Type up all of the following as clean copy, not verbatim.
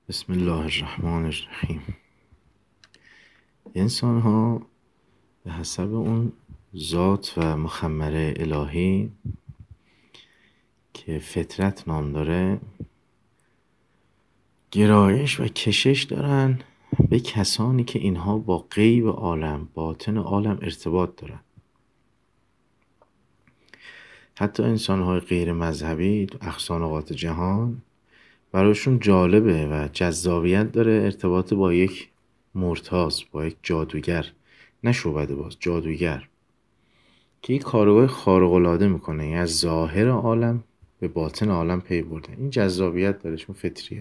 بسم الله الرحمن الرحیم. انسان ها به حسب اون ذات و مخمره الهی که فطرت نام داره گرایش و کشش دارن به کسانی که اینها با غیب عالم، باطن عالم ارتباط دارن. حتی انسان های غیر مذهبی تو اقصانقات جهان براشون جالبه و جذابیت داره ارتباط با یک مرتاض، با یک جادوگر، نه شعبده باز، جادوگر که یک کارگاه خارق‌العاده میکنه، یعنی از ظاهر عالم به باطن عالم پی برده. این جذابیت داره چون فطریه.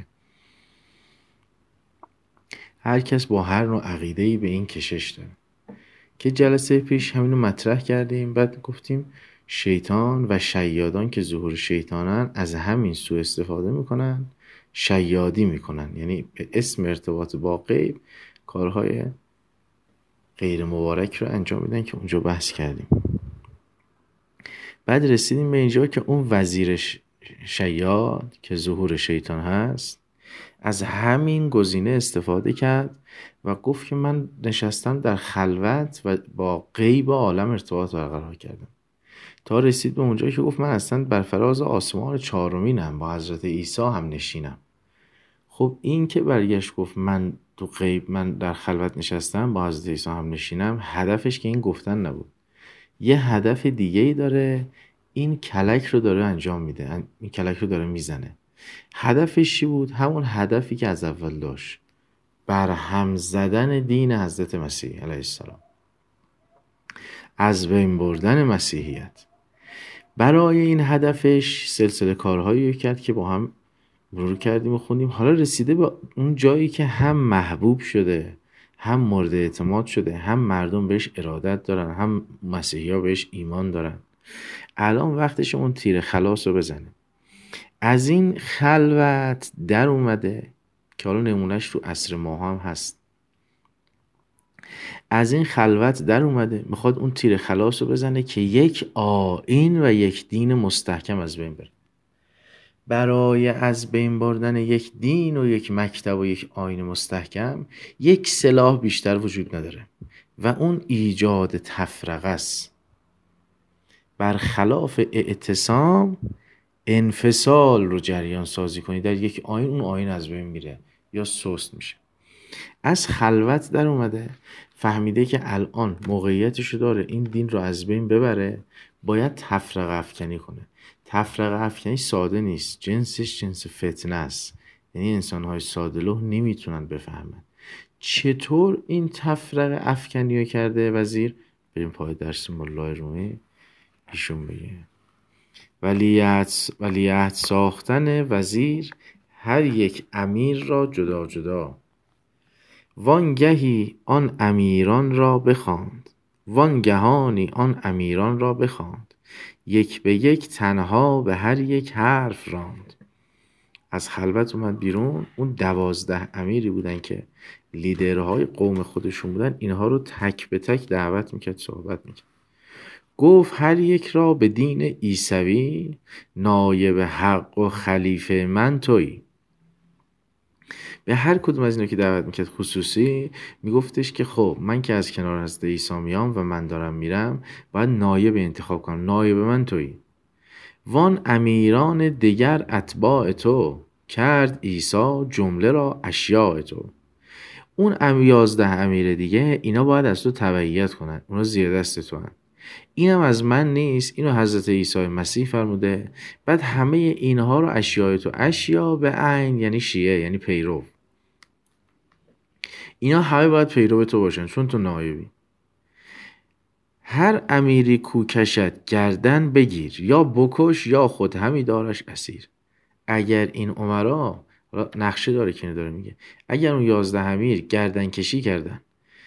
هر کس با هر نوع عقیده‌ای به این کشش داره که جلسه پیش همینو مطرح کردیم. بعد گفتیم شیطان و شیادان که ظهور شیطانن از همین سوء استفاده میکنن، شیادی میکنن، یعنی به اسم ارتباط با غیب کارهای غیر مبارک رو انجام میدن که اونجا بحث کردیم. بعد رسیدیم به اینجا که اون وزیر شیاد که ظهور شیطان هست از همین گزینه استفاده کرد و گفت که من نشستم در خلوت و با غیب عالم ارتباط برقرار کردم، تا رسید به اونجایی که گفت من اصلا بر فراز آسمان چهارمینم، با حضرت عیسی هم نشینم. خب این که برگشت گفت من تو غیب، من در خلوت نشستم با حضرت عیسی هم نشینم، هدفش که این گفتن نبود، یه هدف دیگه ای داره. این کلک رو داره انجام میده، این کلک رو داره میزنه. هدفش چی بود؟ همون هدفی که از اول داشت، برهم زدن دین حضرت مسیح علیه السلام، از بین بردن مسیحیت. برای این هدفش سلسله کارهایی کرد که با هم مرور کردیم و خوندیم. حالا رسیده به اون جایی که هم محبوب شده، هم مورد اعتماد شده، هم مردم بهش ارادت دارن، هم مسیحی ها بهش ایمان دارن. الان وقتش اون تیر خلاص رو بزنه. از این خلوت در اومده که حالا نمونهش تو عصر ما هم هست. از این خلوت در اومده میخواد اون تیر خلاص رو بزنه که یک آیین و یک دین مستحکم از بین بره. برای از بین بردن یک دین و یک مکتب و یک آیین مستحکم یک سلاح بیشتر وجود نداره و اون ایجاد تفرقه است. برخلاف اعتصام، انفصال رو جریان سازی کنی در یک آیین، اون آیین از بین میره یا سست میشه. از خلوت در اومده، فهمیده که الان موقعیتشو داره این دین رو از بین ببره، باید تفرقه افکنی کنه. تفرقه افکنی ساده نیست، جنسش جنس فتنه است. یعنی انسان‌های ساده‌لوح نمیتونن بفهمن چطور این تفرقه افکنی رو کرده وزیر. بریم پای درس مولای رومی، ایشون بگه ولیعهد ساختن وزیر هر یک امیر را جدا جدا، وانگهی آن امیران را بخواند، وانگهانی آن امیران را بخواند، یک به یک تنها به هر یک حرف راند. از خلوت اومد بیرون. اون 12 امیری بودن که لیدرهای قوم خودشون بودن، اینها رو تک به تک دعوت میکرد، صحبت میکرد. گفت هر یک را به دین عیسوی، نایب حق و خلیفه من تویی. به هر کدوم از اینا که دعوت میکرد خصوصی میگفتش که خب من که از کنار حضرت عیسی میام و من دارم میرم، باید نایب انتخاب کنم، نایب من تویی. وان امیران دیگر اتباع تو، کرد عیسی جمله را اشیاء تو. اون 11 امیر دیگه اینا باید از تو تبعیت کنن، اونا زیر دست تو هن. اینم از من نیست، اینو حضرت عیسی مسیح فرموده. بعد همه اینها رو اشیاء تو، اشیاء به عین یعنی شیعه، یعنی پیرو، اینا همه باید پیرو تو باشن چون تو نایبی. هر امیری کو کشد گردن بگیر، یا بکش یا خود همی دارش اسیر. اگر این امرا، نقشه داره که داره میگه، اگر اون 11 امیر گردن کشی کردن،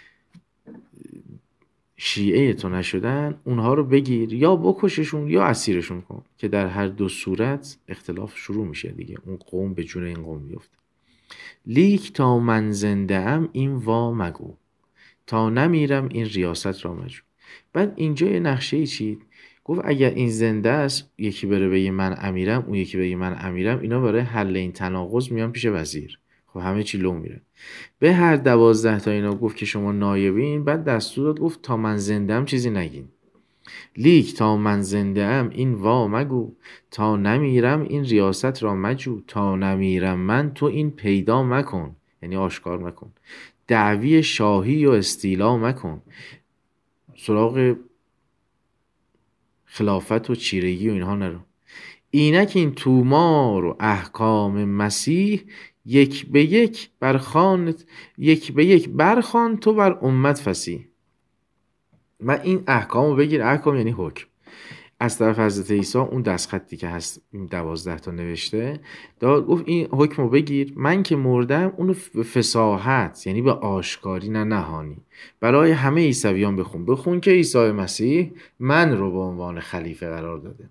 شیعه تو نشدن، اونها رو بگیر یا بکششون یا اسیرشون کن، که در هر دو صورت اختلاف شروع میشه دیگه، اون قوم به جون این قوم بیفته. لیک تا من زنده ام این وا مگو، تا نمیرم این ریاست را مجو. بعد اینجا یه نقشه چید، گفت اگر این زنده است، یکی بره بگه من امیرم، اون یکی بگه من امیرم، اینا برای حل این تناقض میان پیش وزیر. خب همه چی لو میره. به هر 12 تا اینا گفت که شما نایبین، بعد دستور داد گفت تا من زنده‌ام چیزی نگین. لیک تا من زنده‌ام این وا مگو، تا نمیرم این ریاست را مجو، تا نمیرم من تو این پیدا مکن، یعنی آشکار مکن، دعوی شاهی و استیلا مکن، سراغ خلافت و چیرگی و اینها نرو. اینک این تومار و احکام مسیح، یک به یک برخوان تو بر امت فصیح. من این احکام رو بگیر، احکام یعنی حکم، از طرف حضرت عیسی اون دستخطی که هست این 12 تا نوشته داد، گفت این حکم رو بگیر، من که مردم اونو به فصاحت یعنی به آشکاری نه نهانی برای همه عیسویان بخون که عیسی مسیح من رو به عنوان خلیفه قرار داده.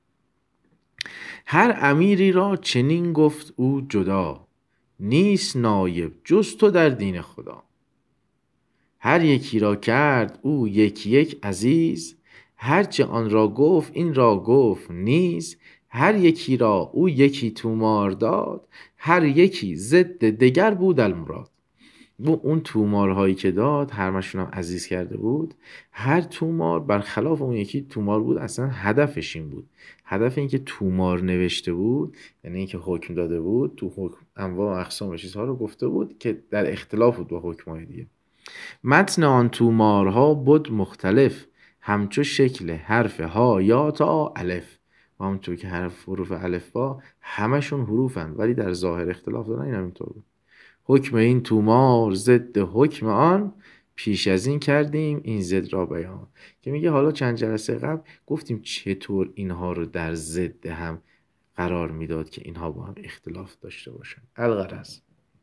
هر امیری را چنین گفت او جدا، نیست نایب جز تو در دین خدا. هر یکی را کرد او یکی یک عزیز، هرچه آن را گفت این را گفت نیز. هر یکی را او یکی تومار داد، هر یکی ضد دگر بود المراد. اون تومارهایی که داد هرمشون هم عزیز کرده بود، هر تومار برخلاف اون یکی تومار بود. اصلا هدفش این بود، هدف این که تومار نوشته بود یعنی این که حکم داده بود، تو حکم انواع و اقسام و چیزها رو گفته بود که در اختلاف بود با حکمای دیگه. متن آن تومارها بود مختلف، همچو شکل حرف ها یا تا الف. و همونطور که حروف الف با همشون حروفن ولی در ظاهر اختلاف دارن، این همینطور بود. حکم این تومار ضد حکم آن، پیش از این کردیم این ضد را بیان. که میگه حالا چند جلسه قبل گفتیم چطور اینها رو در ضد هم قرار میداد که اینها با هم اختلاف داشته باشن. الغرض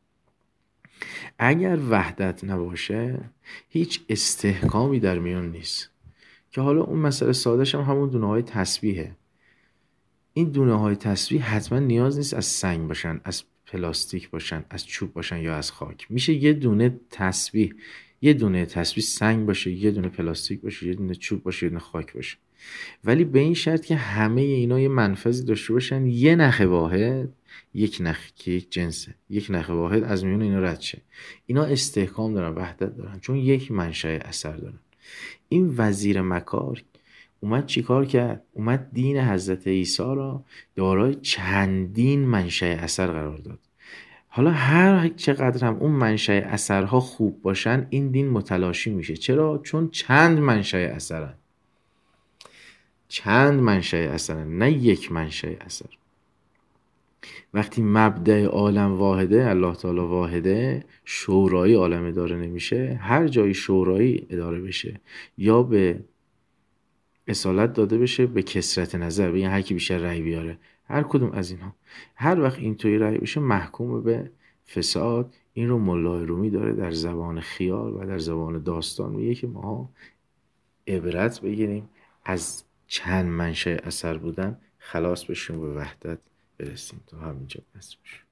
اگر وحدت نباشه هیچ استحکامی در میان نیست. که حالا اون مسئله سادهش هم همون دونه های تسبیحه. این دونه های تسبیح حتما نیاز نیست از سنگ باشن، از پلاستیک باشن، از چوب باشن یا از خاک. میشه یه دونه تسبیح سنگ باشه، یه دونه پلاستیک باشه، یه دونه چوب باشه، یه دونه خاک باشه، ولی به این شرط که همه اینا یه منفذی داشته باشن، یه نخ واحد، یک نخ که یک جنسه، یک نخ واحد از میون اینا رد شه. اینا استحکام دارن، وحدت دارن، چون یک منشأ اثر دارن. این وزیر مکار اومد چیکار کرد؟ اومد دین حضرت عیسی را دارای چندین منشأ اثر قرار داد. حالا هر چقدر هم اون منشأ اثرها خوب باشن این دین متلاشی میشه. چرا؟ چون چند منشأ اثرن، چند منشأ اثرن، نه یک منشأ اثر. وقتی مبدأ عالم واحده، الله تعالی واحده، شورایی عالم اداره نمیشه. هر جای شورایی اداره بشه یا به اصالت داده بشه به کثرت نظر، بگن هر کی بیشتر رأی بیاره، هر کدوم از اینها، هر وقت اینطوری رأی بشه محکوم به فساد. این رو مولای رومی داره در زبان خیال و در زبان داستان میگه که ما عبرت بگیریم از چند منشأ اثر بودن، خلاص بشیم به وحدت برسیم. تا همینجا بس بشه.